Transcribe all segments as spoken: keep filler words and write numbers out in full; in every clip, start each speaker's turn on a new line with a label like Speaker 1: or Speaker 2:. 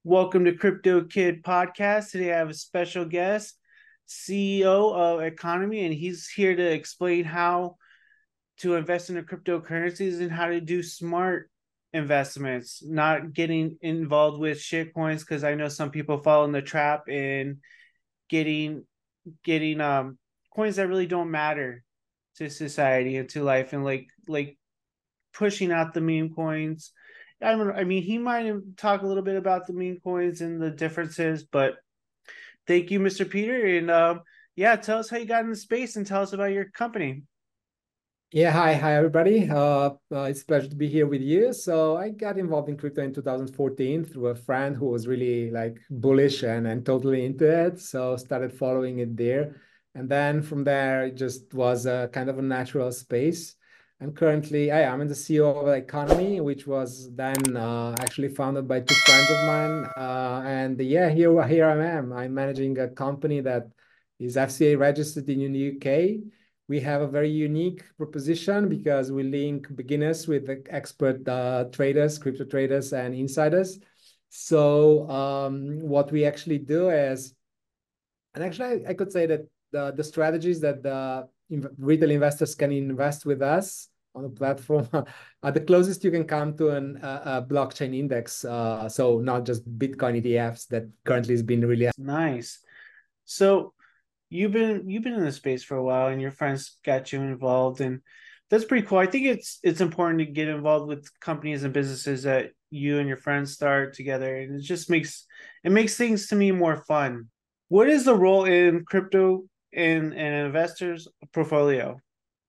Speaker 1: Welcome to Crypto Kid Podcast. Today I have a special guest, C E O of Economy, and he's here to explain how to invest in the cryptocurrencies and how to do smart investments, not getting involved with shit coins because I know some people fall in the trap in getting getting um coins that really don't matter to society and to life and like like pushing out the meme coins. I don't know. I mean, he might talk a little bit about the meme coins and the differences, but thank you, mister Peter. And um, yeah, tell us how you got into space and tell us about your company.
Speaker 2: Yeah, hi, hi everybody. Uh, uh, it's a pleasure to be here with you. So I got involved in crypto in two thousand fourteen through a friend who was really like bullish and and totally into it. So started following it there, and then from there it just was a kind of a natural space. And currently I am in the C E O of Economy, which was then uh, actually founded by two friends of mine. Uh, and yeah, here here I am. I'm managing a company that is F C A registered in the U K. We have a very unique proposition because we link beginners with the expert uh, traders, crypto traders, and insiders. So um, what we actually do is, and actually I, I could say that the, the strategies that the in retail investors can invest with us on the platform are the closest you can come to an, a, a blockchain index. Uh, so not just Bitcoin E T Fs that currently has been really.
Speaker 1: Nice. So you've been you've been in the space for a while, and your friends got you involved, and that's pretty cool. I think it's it's important to get involved with companies and businesses that you and your friends start together, and it just makes it makes things to me more fun. What is the role in crypto in an investor's portfolio?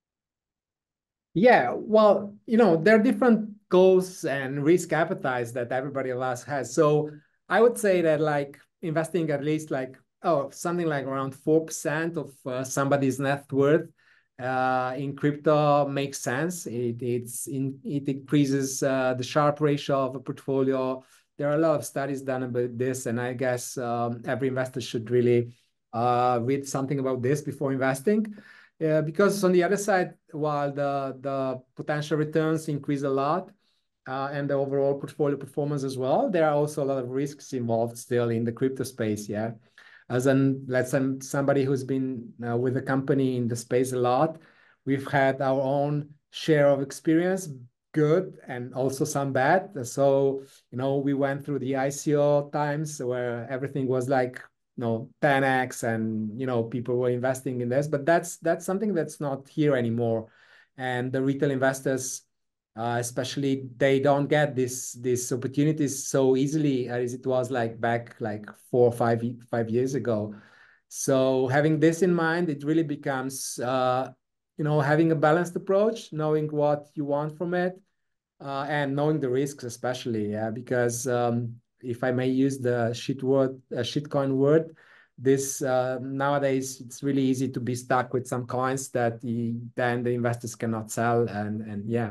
Speaker 2: Yeah, well, you know, there are different goals and risk appetites that everybody of us has. So I would say that like investing at least like, oh, something like around four percent of uh, somebody's net worth uh, in crypto makes sense. It, it's in, it increases uh, the Sharpe ratio of a portfolio. There are a lot of studies done about this, and I guess um, every investor should really uh, read something about this before investing. Yeah, because on the other side, while the the potential returns increase a lot, uh, and the overall portfolio performance as well, there are also a lot of risks involved still in the crypto space. Yeah, as an let's say somebody who's been uh, with the company in the space a lot, we've had our own share of experience, good and also some bad. So you know, we went through the I C O times where everything was like you know ten x and you know people were investing in this, but that's that's something that's not here anymore. And the retail investors uh, especially they don't get this these opportunities so easily as it was like back like four or five five years ago. So having this in mind, it really becomes uh, you know having a balanced approach, knowing what you want from it, uh, and knowing the risks, especially, yeah, because um, if I may use the shit word, uh, shitcoin word, this uh, nowadays it's really easy to be stuck with some coins that the, then the investors cannot sell, and and yeah.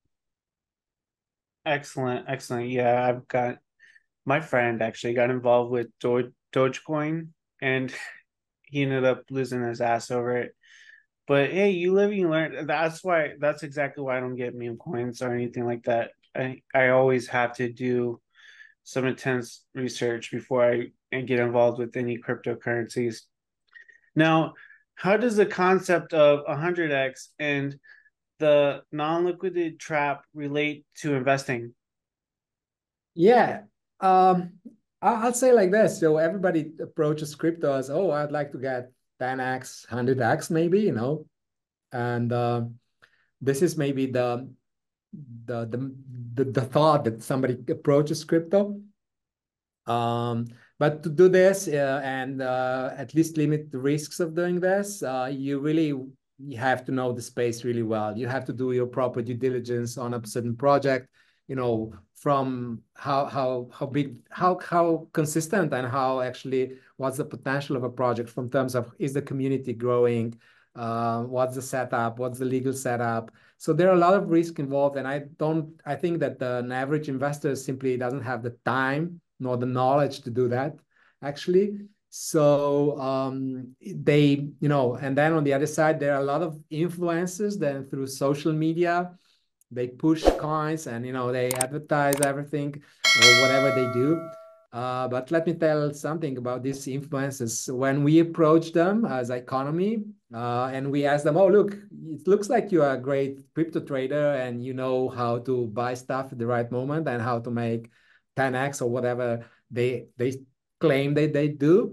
Speaker 1: Excellent, excellent. Yeah, I've got my friend actually got involved with Doge, Dogecoin, and he ended up losing his ass over it. But hey, you live, you learn. That's why. That's exactly why I don't get meme coins or anything like that. I I always have to do some intense research before I and get involved with any cryptocurrencies. Now, how does the concept of one hundred x and the non-liquidity trap relate to investing?
Speaker 2: Yeah. Um, I- I'll say like this. So everybody approaches crypto as, oh, I'd like to get ten x, one hundred x maybe, you know. And uh, this is maybe the the the the, the thought that somebody approaches crypto. Um, but to do this uh, and uh, at least limit the risks of doing this, uh, you really you have to know the space really well. You have to do your proper due diligence on a certain project, you know, from how how how big, how how consistent and how actually what's the potential of a project from terms of is the community growing, uh, what's the setup, what's the legal setup. So there are a lot of risk involved, and I don't I think that the, an average investor simply doesn't have the time nor the knowledge to do that, actually. So um, they, you know, and then on the other side, there are a lot of influencers then through social media, they push coins and, you know, they advertise everything or whatever they do. Uh, but let me tell something about these influencers. When we approach them as Economy, uh, and we ask them, oh, look, it looks like you are a great crypto trader and you know how to buy stuff at the right moment and how to make ten X or whatever they they claim that they do.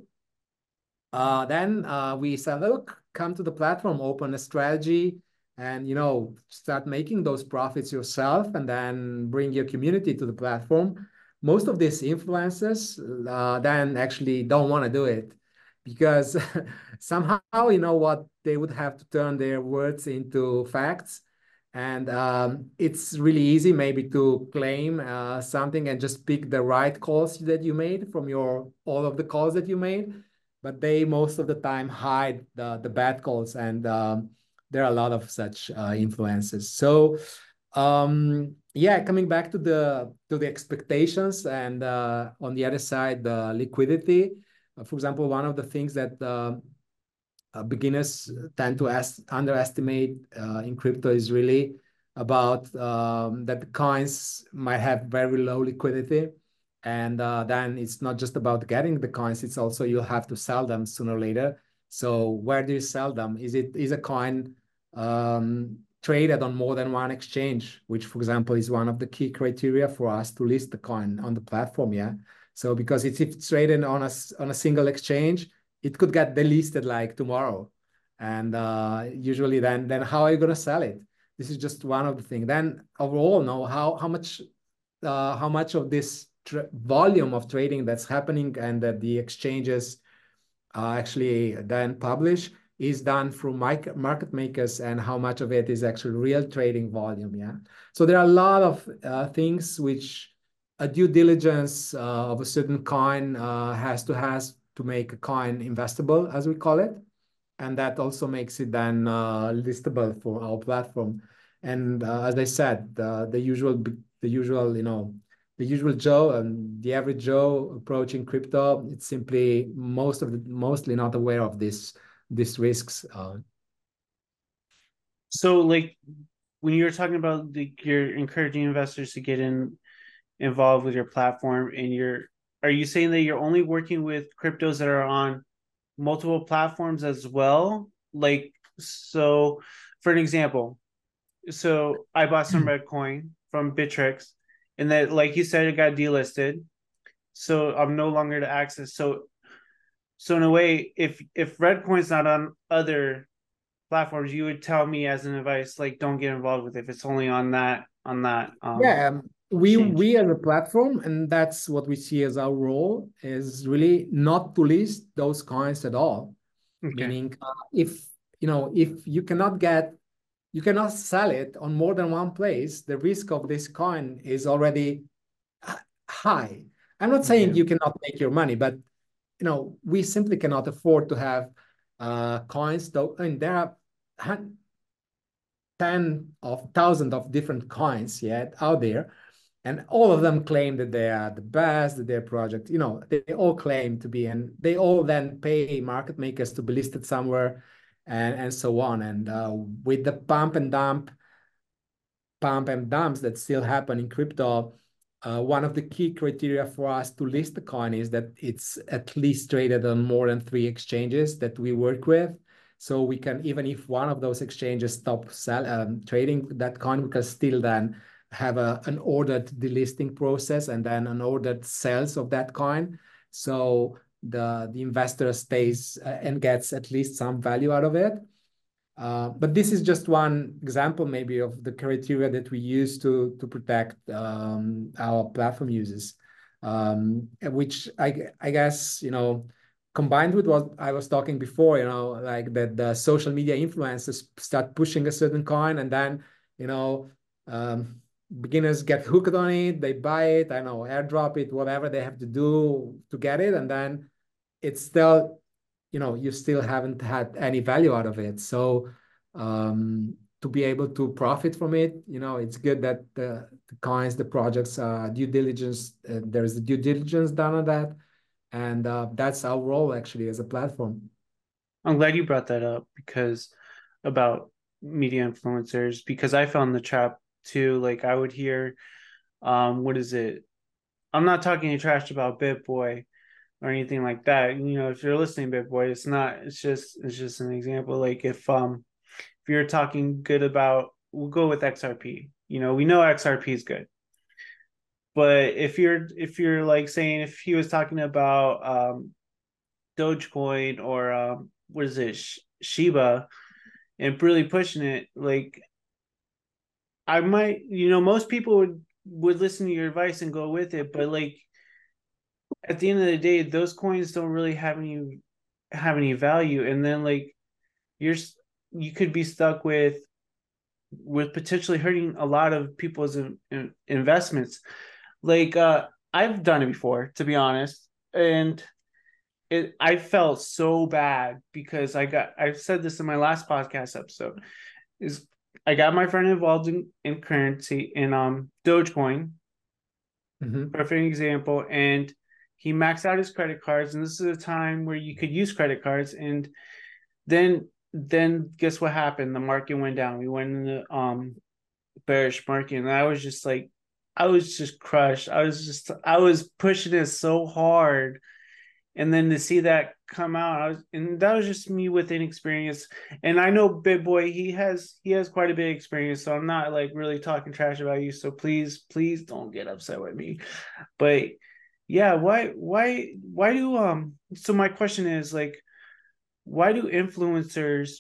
Speaker 2: Uh, then uh, we said, look, come to the platform, open a strategy, and you know start making those profits yourself, and then bring your community to the platform. Most of these influencers uh, then actually don't want to do it because somehow you know what they would have to turn their words into facts. And um, it's really easy maybe to claim uh, something and just pick the right calls that you made from your all of the calls that you made, but they most of the time hide the, the bad calls, and um, there are a lot of such uh, influences. So um, yeah, coming back to the to the expectations, and uh, on the other side, the liquidity. Uh, for example, one of the things that uh, uh, beginners tend to ask, underestimate uh, in crypto is really about um, that the coins might have very low liquidity. And uh, then it's not just about getting the coins, it's also you'll have to sell them sooner or later. So where do you sell them? Is it is a coin um, traded on more than one exchange, which, for example, is one of the key criteria for us to list the coin on the platform, yeah? So because it's, if it's traded on a, on a single exchange, it could get delisted like tomorrow. And uh, usually then, then how are you going to sell it? This is just one of the things. Then overall, no, how, how much uh, how much of this volume of trading that's happening and that the exchanges uh, actually then publish is done through market makers, and how much of it is actually real trading volume, yeah? So there are a lot of uh, things which a due diligence uh, of a certain coin uh, has to has to make a coin investable, as we call it. And that also makes it then uh, listable for our platform. And uh, as I said, the, the usual, the usual, you know, the usual Joe and the average Joe approaching crypto, it's simply most of the mostly not aware of this these risks. Uh,
Speaker 1: So, like, when you're talking about the, you're encouraging investors to get in involved with your platform, and you're, are you saying that you're only working with cryptos that are on multiple platforms as well? Like, so for an example, so I bought some red coin from Bittrex, and that, like you said, it got delisted. So I'm no longer to access. So, so in a way, if if red coin's not on other platforms, you would tell me as an advice, like, don't get involved with it if it's only on that on that um
Speaker 2: yeah, um, we
Speaker 1: exchange.
Speaker 2: we as a platform, and that's what we see as our role, is really not to list those coins at all.
Speaker 1: Okay.
Speaker 2: Meaning, uh, if you know if you cannot get you cannot sell it on more than one place, the risk of this coin is already high. I'm not saying
Speaker 1: Okay.
Speaker 2: you cannot make your money, but you know we simply cannot afford to have uh, coins. Though, I mean, there are ten of thousands of different coins yet out there, and all of them claim that they are the best, that their project, you know, they all claim to be, and they all then pay market makers to be listed somewhere, and and so on. And uh, with the pump and dump, pump and dumps that still happen in crypto, uh, one of the key criteria for us to list the coin is that it's at least traded on more than three exchanges that we work with. So we can, even if one of those exchanges stop sell, um, trading that coin, we can still then have a, an ordered delisting process and then an ordered sales of that coin. So the, the investor stays uh, and gets at least some value out of it. Uh, but this is just one example, maybe, of the criteria that we use to to protect um, our platform users, um, which I I guess you know, combined with what I was talking before, you know, like that the social media influencers start pushing a certain coin, and then you know, um, beginners get hooked on it, they buy it, I know, airdrop it, whatever they have to do to get it, and then it's still, you know, you still haven't had any value out of it. So um, to be able to profit from it, you know, it's good that the, the coins, the projects, uh, due diligence, uh, there's the due diligence done on that. And uh, that's our role actually as a platform.
Speaker 1: I'm glad you brought that up, because about media influencers, because I found the trap too. Like, I would hear, um, what is it? I'm not talking trash about BitBoy or anything like that. You know, if you're listening, BitBoy, it's not. It's just it's just an example. Like if um if you're talking good about, we'll go with X R P. You know, we know X R P is good. But if you're if you're like saying if he was talking about um Dogecoin or um what is it, Shiba, and really pushing it, like I might, you know, most people would would listen to your advice and go with it, but like at the end of the day, those coins don't really have any have any value, and then like you're you could be stuck with with potentially hurting a lot of people's in, in investments. Like uh, I've done it before, to be honest, and it I felt so bad because I got I said this in my last podcast episode is I got my friend involved in, in currency in um Dogecoin,
Speaker 2: Mm-hmm.
Speaker 1: perfect example, and he maxed out his credit cards, and this is a time where you could use credit cards, and then then guess what happened? The market went down. We went in the um bearish market, and I was just like, I was just crushed. I was just I was pushing it so hard, and then to see that come out, I was, and that was just me with inexperience. And I know BitBoy, he has he has quite a bit of experience, so I'm not like really talking trash about you. So please, please don't get upset with me. But yeah, why why why do um? So my question is like, why do influencers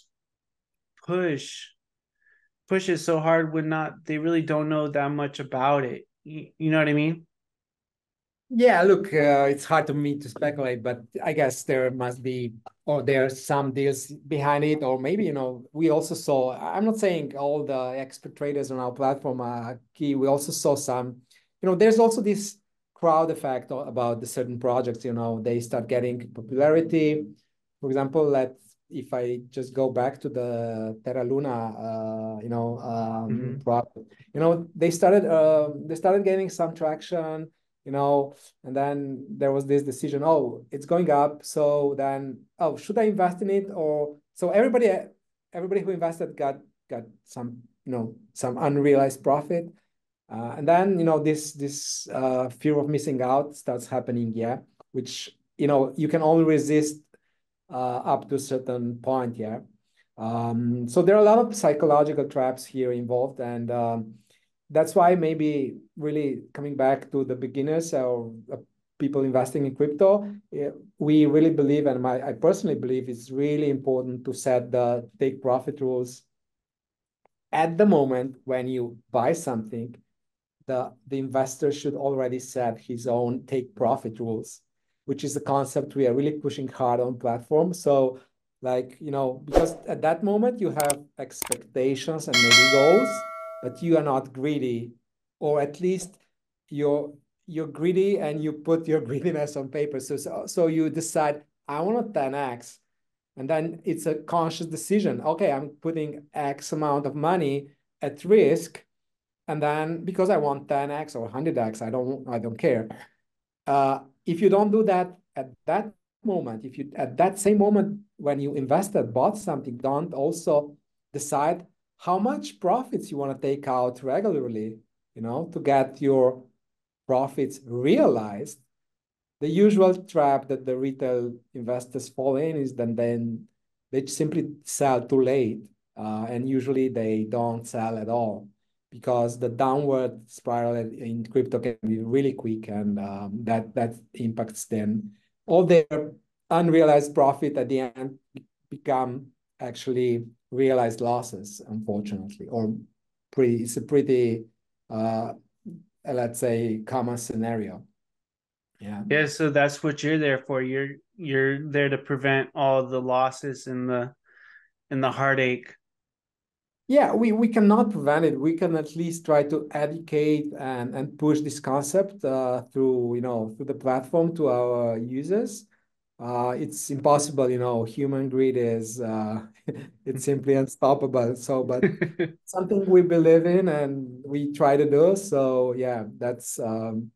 Speaker 1: push push it so hard when not they really don't know that much about it? You, you know what I mean?
Speaker 2: Yeah, look, uh, it's hard to me to speculate, but I guess there must be, or there's some deals behind it, or maybe, you know, we also saw, I'm not saying all the expert traders on our platform are key. We also saw some, you know, there's also this crowd effect about the certain projects, you know, they start getting popularity. For example, let's, if I just go back to the Terra Luna, uh, you know, um,
Speaker 1: Mm-hmm.
Speaker 2: product, you know, they started, uh, they started getting some traction, you know, and then there was this decision, oh, it's going up. So then, oh, should I invest in it? Or so everybody, everybody who invested got got some, you know, some unrealized profit. Uh, and then, you know, this this uh, fear of missing out starts happening, yeah, which, you know, you can only resist uh, up to a certain point, yeah. Um, so there are a lot of psychological traps here involved, and um, that's why maybe really coming back to the beginners or uh, people investing in crypto, yeah, we really believe, and my, I personally believe it's really important to set the take profit rules at the moment when you buy something. The, the investor should already set his own take profit rules, which is a concept we are really pushing hard on platform. So like, you know, because at that moment you have expectations and maybe goals, but you are not greedy, or at least you're you're greedy and you put your greediness on paper. So so, so you decide, I want a ten X. And then it's a conscious decision. Okay, I'm putting X amount of money at risk, and then because I want ten X or one hundred X, I don't I don't care. Uh, if you don't do that at that moment, if you at that same moment when you invested, bought something, don't also decide how much profits you want to take out regularly, you know, to get your profits realized. The usual trap that the retail investors fall in is then then they simply sell too late, uh, and usually they don't sell at all because the downward spiral in crypto can be really quick, and um, that that impacts then all their unrealized profit at the end become actually realized losses, unfortunately, or pretty it's a pretty uh, let's say common scenario. Yeah.
Speaker 1: Yeah, so that's what you're there for. You're you're there to prevent all the losses and the and the heartache.
Speaker 2: Yeah, we, we cannot prevent it. We can at least try to educate and, and push this concept uh, through, you know, through the platform to our users. Uh, it's impossible, you know, human greed is uh, it's simply unstoppable. So, but something we believe in and we try to do. So yeah, that's um,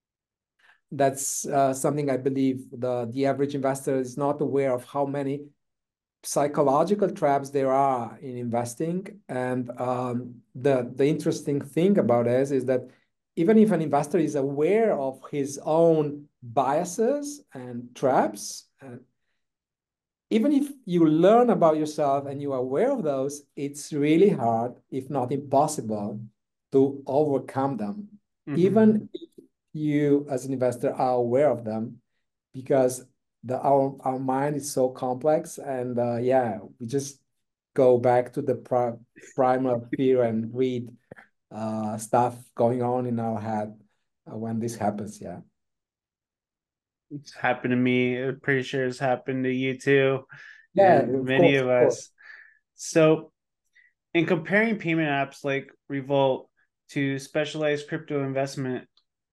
Speaker 2: that's uh, something I believe the the average investor is not aware of how many psychological traps there are in investing. And um, the the interesting thing about this is that even if an investor is aware of his own biases and traps, and even if you learn about yourself and you are aware of those, it's really hard, if not impossible, to overcome them. Mm-hmm. Even if you, as an investor, are aware of them, because the our our mind is so complex, and uh, yeah, we just go back to the pri primal fear and greed uh, stuff going on in our head uh, when this happens. Yeah.
Speaker 1: It's happened to me. I'm pretty sure it's happened to you too.
Speaker 2: Yeah,
Speaker 1: and
Speaker 2: of
Speaker 1: many
Speaker 2: course,
Speaker 1: of
Speaker 2: of course.
Speaker 1: us. So, in comparing payment apps like Revolt to specialized crypto investment,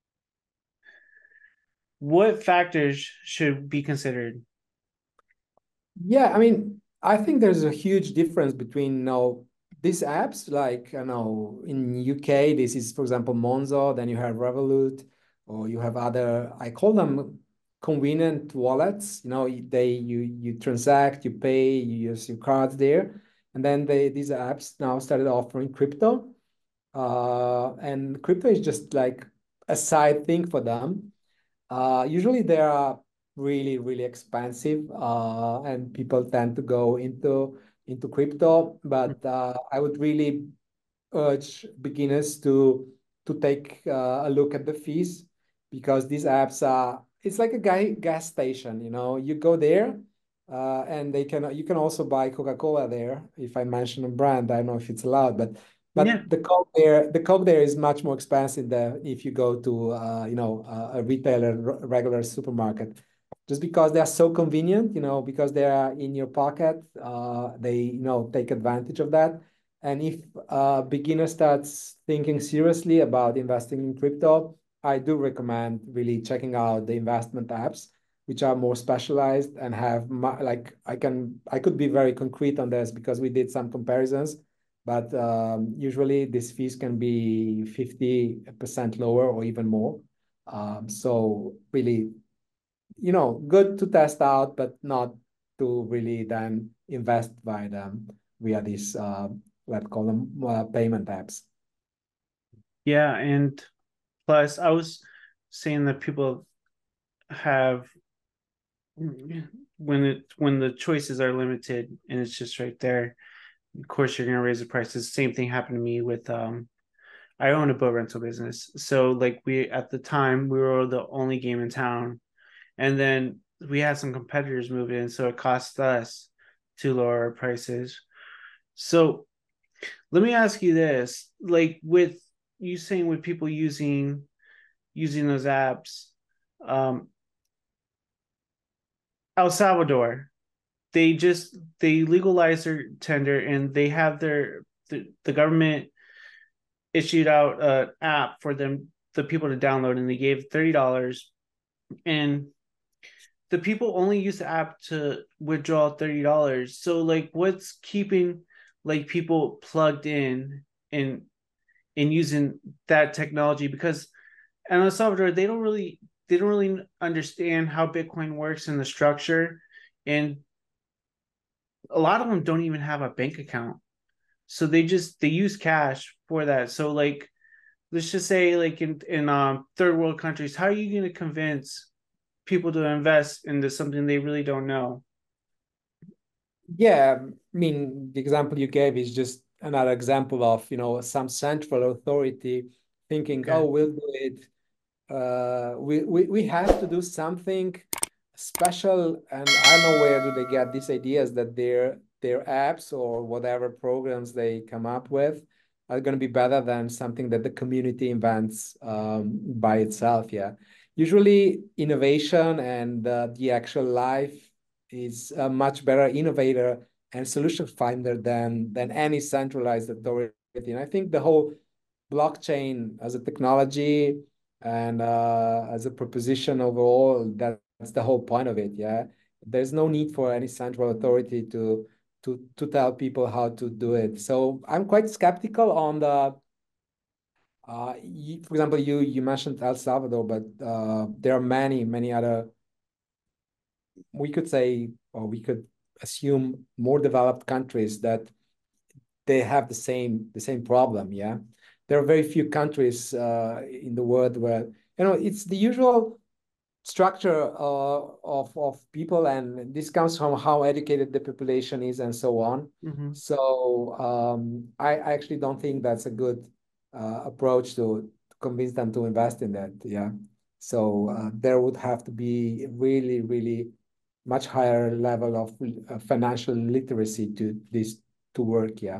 Speaker 1: what factors should be considered?
Speaker 2: Yeah, I mean, I think there's a huge difference between, you know, these apps, like, you know, in U K, this is, for example, Monzo, then you have Revolut, or you have other, I call them convenient wallets. You know, they you you transact, you pay, you use your cards there. And then they these apps now started offering crypto. Uh, and crypto is just like a side thing for them. Uh, usually they are really, really expensive, uh, and people tend to go into into crypto. But uh, I would really urge beginners to to take uh, a look at the fees, because these apps are, it's like a guy, gas station. You know, you go there, uh, and they can you can also buy Coca-Cola there. If I mention a brand, I don't know if it's allowed, but
Speaker 1: Yeah.
Speaker 2: but the Coke there, the Coke there is much more expensive than if you go to uh, you know a, a retailer, regular supermarket, just because they are so convenient. You know, because they are in your pocket, uh, they you know take advantage of that. And if a beginner starts thinking seriously about investing in crypto, I do recommend really checking out the investment apps, which are more specialized and have my, like I can I could be very concrete on this because we did some comparisons, but um, usually these fees can be fifty percent lower or even more. Um, so really, you know, good to test out, but not to really then invest by them via these uh, let's call them uh, payment apps.
Speaker 1: Yeah, and plus I was saying that people have when it when the choices are limited and it's just right there, of course you're gonna raise the prices. Same thing happened to me with um I own a boat rental business. So like we at the time we were the only game in town. And then we had some competitors move in, so it cost us to lower our prices. So let me ask you this: like with you saying with people using using those apps, um, El Salvador, they just they legalize their tender and they have their the, the government issued out an app for them the people to download and they gave thirty dollars and the people only use the app to withdraw thirty dollars. So like what's keeping like people plugged in and and using that technology? Because in El Salvador they don't really they don't really understand how Bitcoin works and the structure, and a lot of them don't even have a bank account. So they just they use cash for that. So like let's just say like in in um third world countries, how are you going to convince people to invest into something they really don't know?
Speaker 2: Yeah, I mean, the example you gave is just another example of, you know, some central authority thinking,
Speaker 1: Okay.
Speaker 2: oh, we'll do it. Uh, we, we, we have to do something special. And I don't know where do they get these ideas that their their apps or whatever programs they come up with are going to be better than something that the community invents um, by itself. Yeah. Usually innovation and uh, the actual life is a much better innovator and solution finder than than any centralized authority. And I think the whole blockchain as a technology and uh, as a proposition overall, that's the whole point of it. Yeah, there's no need for any central authority to to to tell people how to do it. So I'm quite skeptical on the. Uh, you, for example, you you mentioned El Salvador, but uh, there are many many other, we could say, or we could assume, more developed countries that they have the same the same problem. Yeah. there are very few countries uh, in the world where, you know, it's the usual structure uh, of of people, and this comes from how educated the population is and so on.
Speaker 1: Mm-hmm.
Speaker 2: So um, I, I actually don't think that's a good uh, approach to convince them to invest in that. Yeah. So uh, there would have to be really, really much higher level of uh, financial literacy to this to work. Yeah.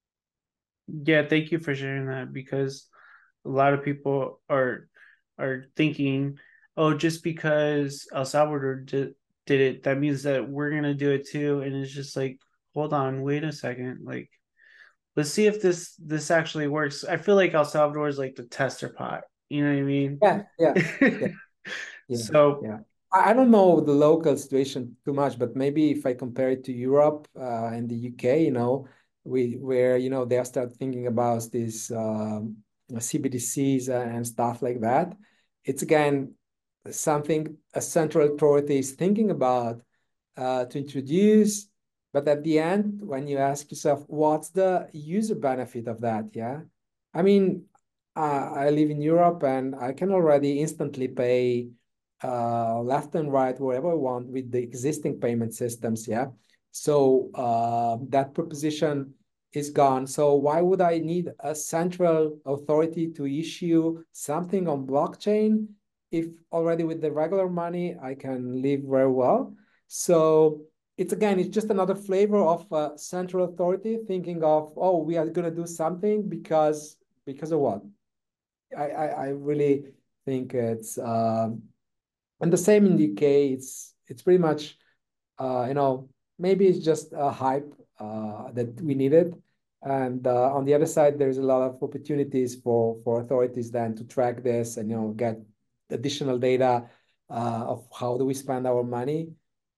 Speaker 1: Yeah, thank you for sharing that, because a lot of people are are thinking, oh, just because El Salvador did, did it, that means that we're gonna do it too. And it's just like, hold on, wait a second. Like, let's see if this this actually works. I feel like El Salvador is like the tester pot. You know what I mean?
Speaker 2: Yeah. Yeah. Yeah. Yeah,
Speaker 1: So
Speaker 2: yeah. I I don't know the local situation too much, but maybe if I compare it to Europe uh, and the U K, you know, we where you know they start thinking about these um, C B D Cs and stuff like that. It's again something a central authority is thinking about uh, to introduce, but at the end, when you ask yourself, what's the user benefit of that? Yeah, I mean, uh, I live in Europe and I can already instantly pay uh, left and right wherever I want with the existing payment systems. Yeah. So uh, that proposition is gone. So why would I need a central authority to issue something on blockchain if already with the regular money I can live very well? So it's again, it's just another flavor of uh, central authority thinking of, oh, we are going to do something because because of what? I I, I really think it's um, and the same in the U K. It's it's pretty much uh, you know, maybe it's just a hype uh, that we needed. And uh, on the other side, there's a lot of opportunities for for authorities then to track this and you know get additional data uh, of how do we spend our money.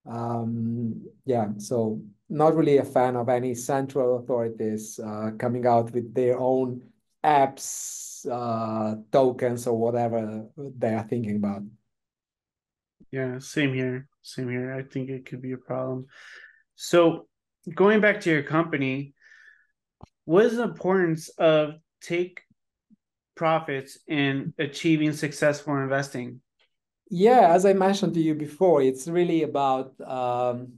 Speaker 2: Um, yeah, so not really a fan of any central authorities uh, coming out with their own apps, uh, tokens, or whatever they are thinking about.
Speaker 1: yeah, same here. Same here. I think it could be a problem. So going back to your company, what is the importance of take profits in achieving successful investing?
Speaker 2: Yeah, as I mentioned to you before, it's really about um,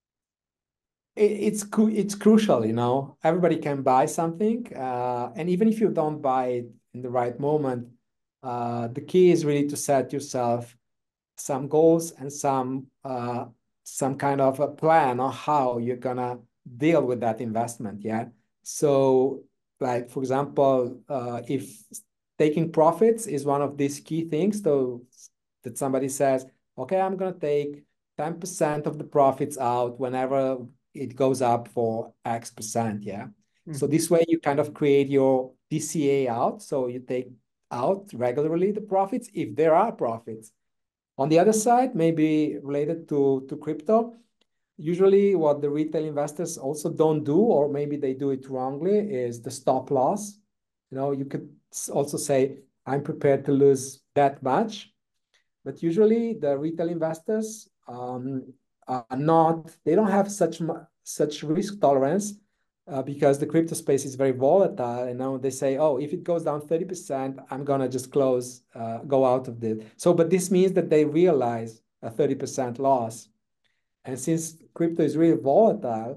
Speaker 2: it, it's cu it's crucial, you know. Everybody can buy something, uh, and even if you don't buy it in the right moment, uh, the key is really to set yourself some goals and some uh, some kind of a plan on how you're gonna deal with that investment. Yeah. So, like for example, uh, if taking profits is one of these key things, so that somebody says, okay, I'm gonna take ten percent of the profits out whenever it goes up for X percent. Yeah. So
Speaker 1: Mhm.
Speaker 2: this way you kind of create your D C A out. So you take out regularly the profits if there are profits. On the other side, maybe related to, to crypto, usually what the retail investors also don't do, or maybe they do it wrongly, is the stop loss. You know, you could also say, I'm prepared to lose that much. But usually the retail investors um, are not, they don't have such such risk tolerance uh, because the crypto space is very volatile. And now they say, oh, if it goes down thirty percent, I'm going to just close, uh, go out of it. So, but this means that they realize a thirty percent loss. And since crypto is really volatile,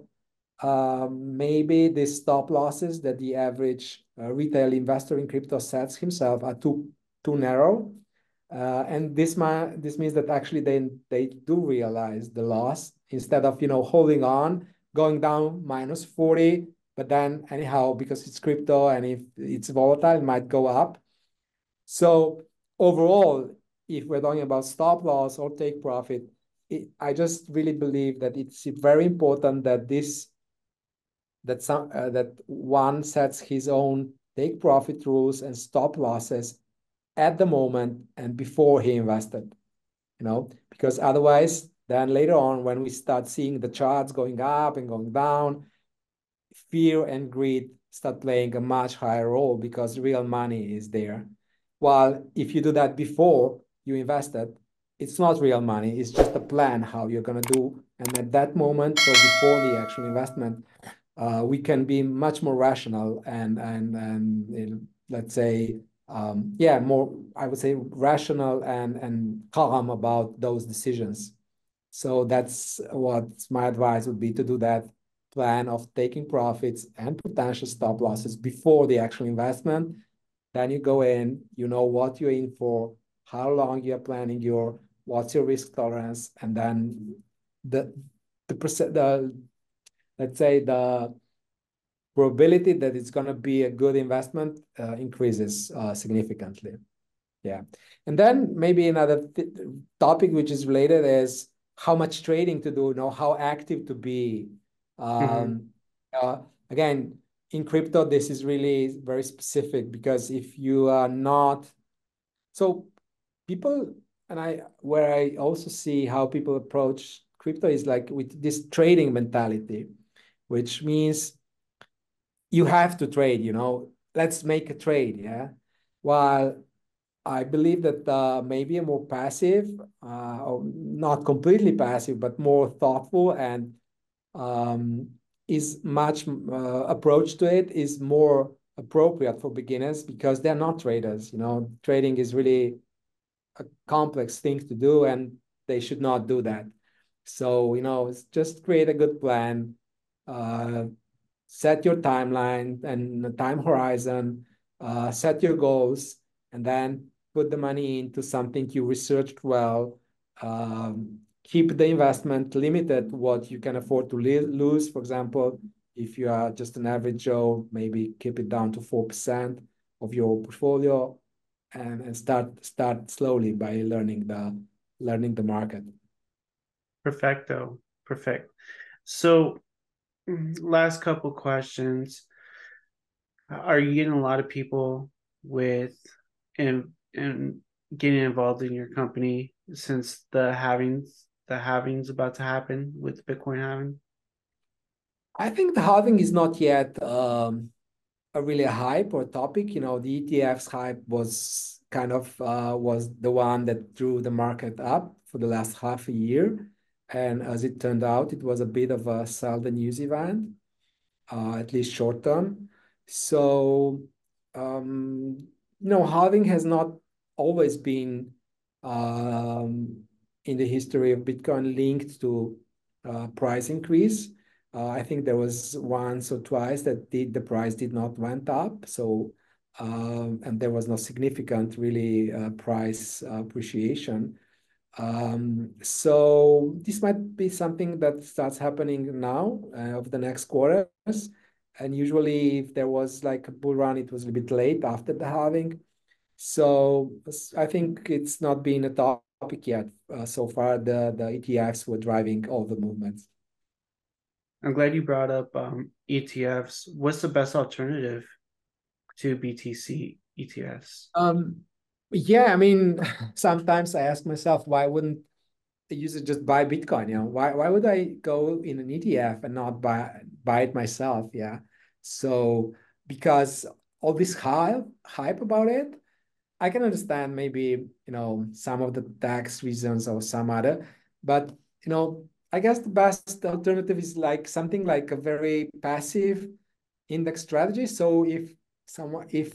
Speaker 2: um, maybe the stop losses that the average uh, retail investor in crypto sets himself are too too narrow. Uh, and this ma this means that actually they they do realize the loss instead of you know holding on, going down minus forty, but then anyhow because it's crypto and if it's volatile, it might go up. So overall, if we're talking about stop loss or take profit, it, I just really believe that it's very important that this that some uh, that one sets his own take profit rules and stop losses at the moment and before he invested, you know, because otherwise, then later on, when we start seeing the charts going up and going down, fear and greed start playing a much higher role because real money is there. While if you do that before you invested, it's not real money, it's just a plan how you're going to do. And at that moment, so before the actual investment, uh, we can be much more rational and and and let's say, um, yeah, more, I would say, rational and, and calm about those decisions. So that's what my advice would be, to do that plan of taking profits and potential stop losses before the actual investment. Then you go in, you know what you're in for, how long you're planning your, what's your risk tolerance, and then the the percent, the let's say the probability that it's going to be a good investment uh, increases uh, significantly. Yeah. And then maybe another th topic which is related is how much trading to do, you know, how active to be.
Speaker 1: Mm-hmm.
Speaker 2: Um, uh, Again, in crypto, this is really very specific, because if you are not, so people, and I, where I also see how people approach crypto is like with this trading mentality, which means you have to trade, you know, let's make a trade, yeah. While I believe that uh, maybe a more passive, uh, or not completely passive, but more thoughtful and um, is much uh, approach to it is more appropriate for beginners, because they're not traders. You know, trading is really a complex thing to do, and they should not do that. So, you know, just create a good plan, uh, set your timeline and the time horizon, uh, set your goals, and then put the money into something you researched well. Um, keep the investment limited to what you can afford to lose. For example, if you are just an average Joe, maybe keep it down to four percent of your portfolio, and, and start start slowly by learning the learning the market.
Speaker 1: Perfecto. Perfect. So, mm, last couple questions. Are you getting a lot of people with and and getting involved in your company since the halvings the halving's about to happen with Bitcoin halving?
Speaker 2: I think the halving is not yet um, a really hype or topic. You know, the E T Fs hype was kind of uh, was the one that drew the market up for the last half a year. And as it turned out, it was a bit of a sell the news event, uh, at least short term. So, um, you know, halving has not always been um, in the history of Bitcoin linked to uh, price increase. Uh, I think there was once or twice that did, the price did not went up. So, um, and there was no significant really uh, price uh, appreciation. Um, so this might be something that starts happening now uh, over the next quarters. And usually if there was like a bull run, it was a bit late after the halving. So I think it's not been a topic yet. Uh, so far, the, the E T Fs were driving all the movements.
Speaker 1: I'm glad you brought up um, E T Fs. What's the best alternative to B T C E T Fs?
Speaker 2: Um, yeah, I mean, sometimes I ask myself, why wouldn't the user just buy Bitcoin? You know, why why would I go in an E T F and not buy buy it myself? Yeah. So because all this hype hype about it, I can understand maybe, you know, some of the tax reasons or some other, but you know, I guess the best alternative is like something like a very passive index strategy. So if someone if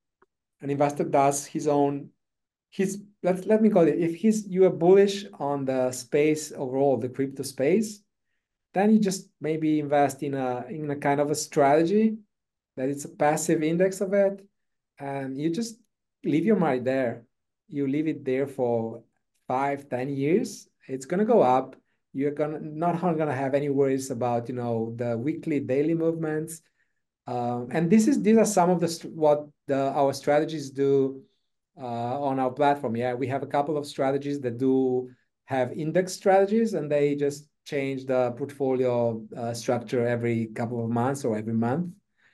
Speaker 2: an investor does his own he's let, let me call it, if he's you are bullish on the space overall, the crypto space, then you just maybe invest in a in a kind of a strategy that it's a passive index of it, and you just leave your money there. You leave it there for five ten years. It's gonna go up. You're gonna not gonna have any worries about, you know, the weekly daily movements. Um, and this is these are some of the what the our strategies do uh, on our platform. Yeah, we have a couple of strategies that do have index strategies, and they just change the portfolio uh, structure every couple of months or every month.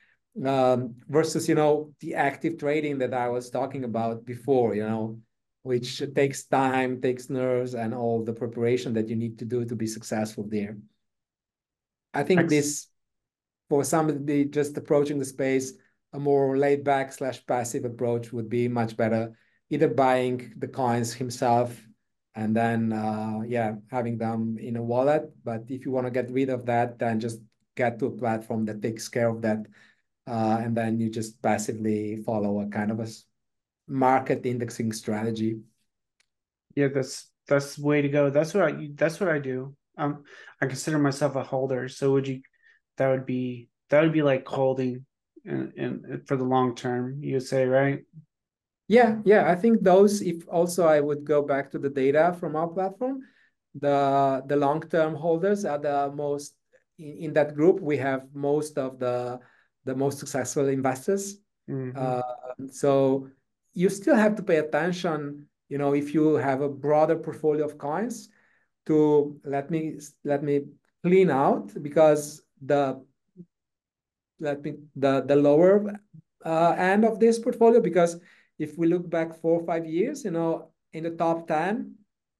Speaker 2: Um, versus, you know, the active trading that I was talking about before, you know, which takes time, takes nerves, and all the preparation that you need to do to be successful there. I think
Speaker 1: Ex-
Speaker 2: this, for somebody just approaching the space, a more laid back slash passive approach would be much better. Either buying the coins himself and then, uh, yeah, having them in a wallet. But if you want to get rid of that, then just get to a platform that takes care of that uh, and then you just passively follow a kind of a market indexing strategy.
Speaker 1: Yeah, that's that's the way to go. That's what I that's what I do. Um, I consider myself a holder. So would you? That would be that would be like holding, and and for the long term, you would say, right?
Speaker 2: Yeah, yeah. I think those, if also I would go back to the data from our platform, the the long-term holders are the most in, in that group. We have most of the the most successful investors.
Speaker 1: Mm-hmm.
Speaker 2: Uh, so you still have to pay attention, you know, if you have a broader portfolio of coins to let me let me clean out because the let me the the lower uh, end of this portfolio, because if we look back four or five years, you know, in the top ten,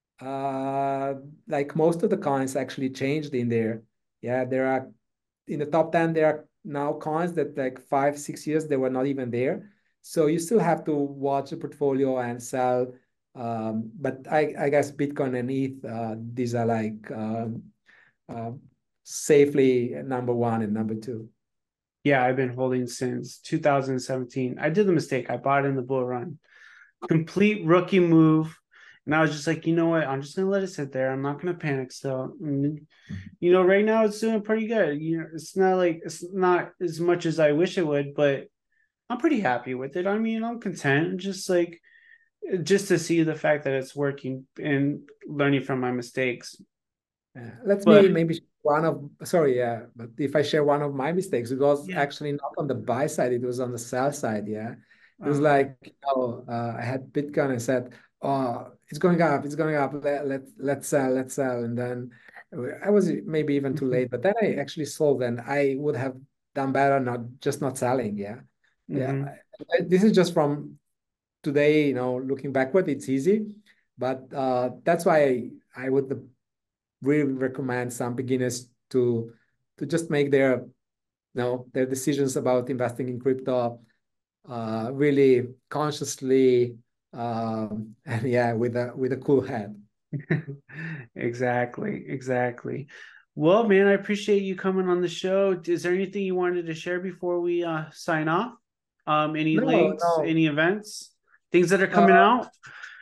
Speaker 2: uh, like most of the coins actually changed in there. Yeah, there are in the top ten, there are now coins that like five, six years they were not even there. So you still have to watch the portfolio and sell. Um, but I, I guess Bitcoin and E T H, uh, these are like um, uh, safely number one and number two.
Speaker 1: Yeah, I've been holding since two thousand seventeen. I did the mistake. I bought in the bull run. Complete rookie move. And I was just like, you know what? I'm just gonna let it sit there. I'm not gonna panic still. And, you know, right now it's doing pretty good. You know, it's not like it's not as much as I wish it would, but I'm pretty happy with it. I mean, I'm content. Just like just to see the fact that it's working and learning from my mistakes.
Speaker 2: Yeah. Let
Speaker 1: But
Speaker 2: me maybe share one of, sorry, yeah, but if I share one of my mistakes, it was
Speaker 1: yeah,
Speaker 2: actually not on the buy side, it was on the sell side. Yeah. It was
Speaker 1: uh,
Speaker 2: like, you know, uh, I had Bitcoin and said, oh, it's going up, it's going up, let, let, let's sell, let's sell. And then I was maybe even too late, but then I actually sold and I would have done better not just not selling. Yeah. Yeah.
Speaker 1: mm-hmm.
Speaker 2: I- This is just from today, you know, looking backward, it's easy, but uh, that's why I, I would really recommend some beginners to to just make their you know their decisions about investing in crypto uh, really consciously um, and yeah with a with a cool head.
Speaker 1: Exactly, exactly. Well, man, I appreciate you coming on the show. Is there anything you wanted to share before we uh, sign off? Um, any
Speaker 2: No,
Speaker 1: links,
Speaker 2: no.
Speaker 1: any events, things that are coming
Speaker 2: Uh,
Speaker 1: out?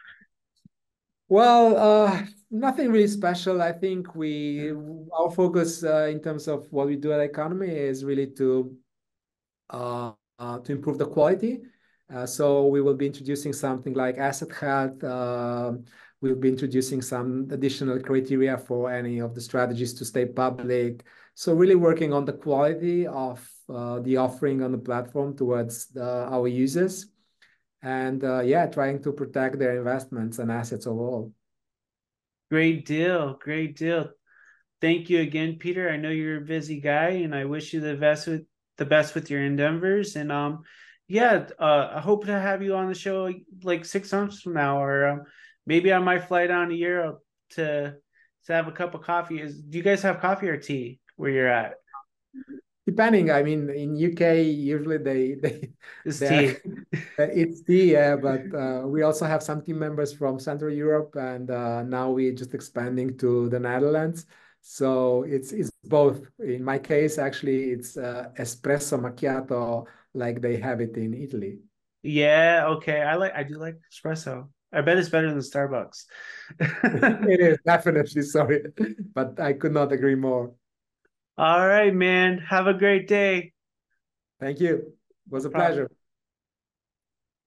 Speaker 2: well, uh, nothing really special. I think we our focus uh, in terms of what we do at Economy is really to uh, uh, to improve the quality. Uh, so we will be introducing something like asset health. Uh, we'll be introducing some additional criteria for any of the strategies to stay public. So really working on the quality of uh, the offering on the platform towards the, our users. And uh, yeah, trying to protect their investments and assets overall.
Speaker 1: Great deal, great deal. Thank you again, Peter. I know you're a busy guy, and I wish you the best with the best with your endeavors. And um, yeah, uh, I hope to have you on the show like six months from now, or um, maybe I might fly down to Europe to to have a cup of coffee. Is do you guys have coffee or tea where you're at?
Speaker 2: Depending, I mean, in U K, usually they they
Speaker 1: It's
Speaker 2: they're
Speaker 1: tea.
Speaker 2: it's the yeah, but uh, we also have some team members from Central Europe, and uh, now we're just expanding to the Netherlands. So it's it's both. In my case, actually, it's uh, espresso macchiato like they have it in Italy.
Speaker 1: Yeah, okay. I like I do like espresso. I bet it's better than Starbucks.
Speaker 2: It is definitely sorry, but I could not agree more.
Speaker 1: All right, man. Have a great day.
Speaker 2: Thank you. It
Speaker 1: No
Speaker 2: was a
Speaker 1: problem.
Speaker 2: pleasure.